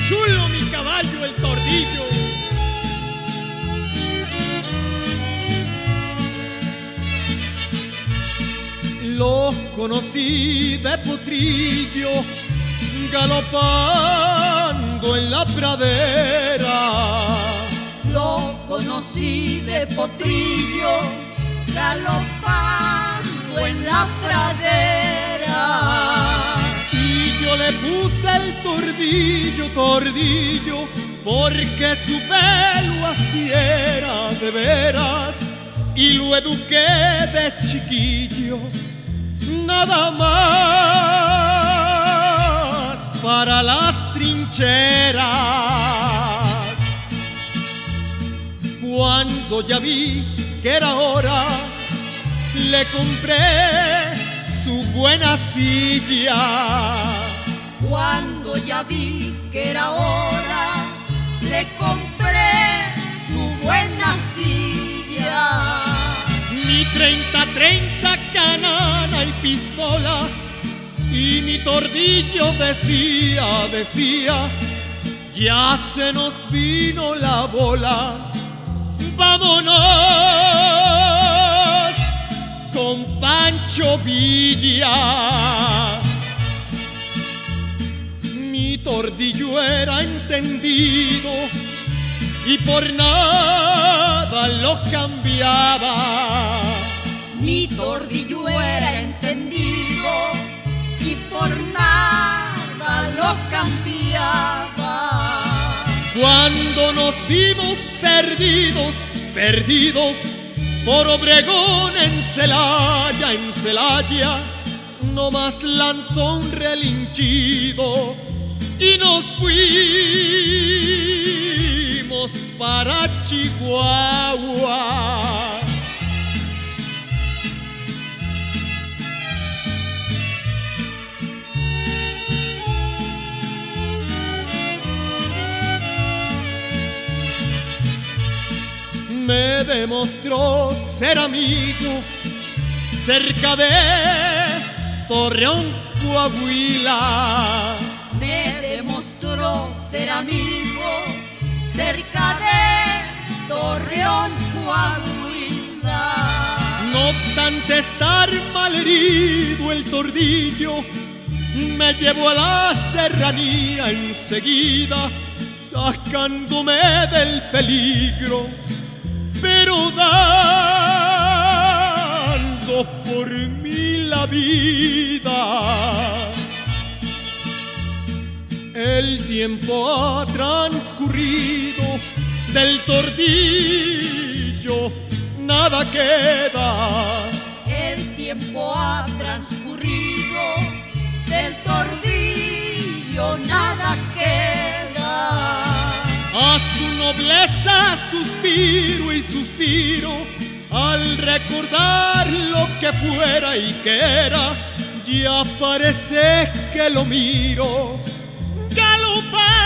chulo mi caballo, el tordillo. Lo conocí de potrillo, galopando en la pradera. Lo conocí de potrillo, galopando en la pradera. Y yo le puse el tordillo, tordillo, porque su pelo así era de veras. Y lo eduqué de chiquillo, nada más para las trincheras. Cuando ya vi que era hora, le compré su buena silla. Cuando ya vi que era hora, le compré su buena silla. Mi 30-30 canana y pistola, y mi tordillo decía, ya se nos vino la bola, vámonos con Pancho Villa. Mi tordillo era entendido y por nada lo cambiaba. Mi tordillo era entendido y por nada lo cambiaba. Cuando nos vimos perdidos por Obregón en Celaya, nomás lanzó un relinchido y nos fuimos para Chihuahua. Me demostró ser amigo cerca de Torreón, Coahuila. Me demostró ser amigo cerca de Torreón, Coahuila. No obstante estar malherido, el tordillo me llevó a la serranía enseguida, sacándome del peligro, pero dando por mí la vida. El tiempo ha transcurrido, del tordillo nada queda. El tiempo ha transcurrido, del tordillo nada queda. A su nobleza suspiro y suspiro al recordar lo que fuera y que era. Ya parece que lo miro galopar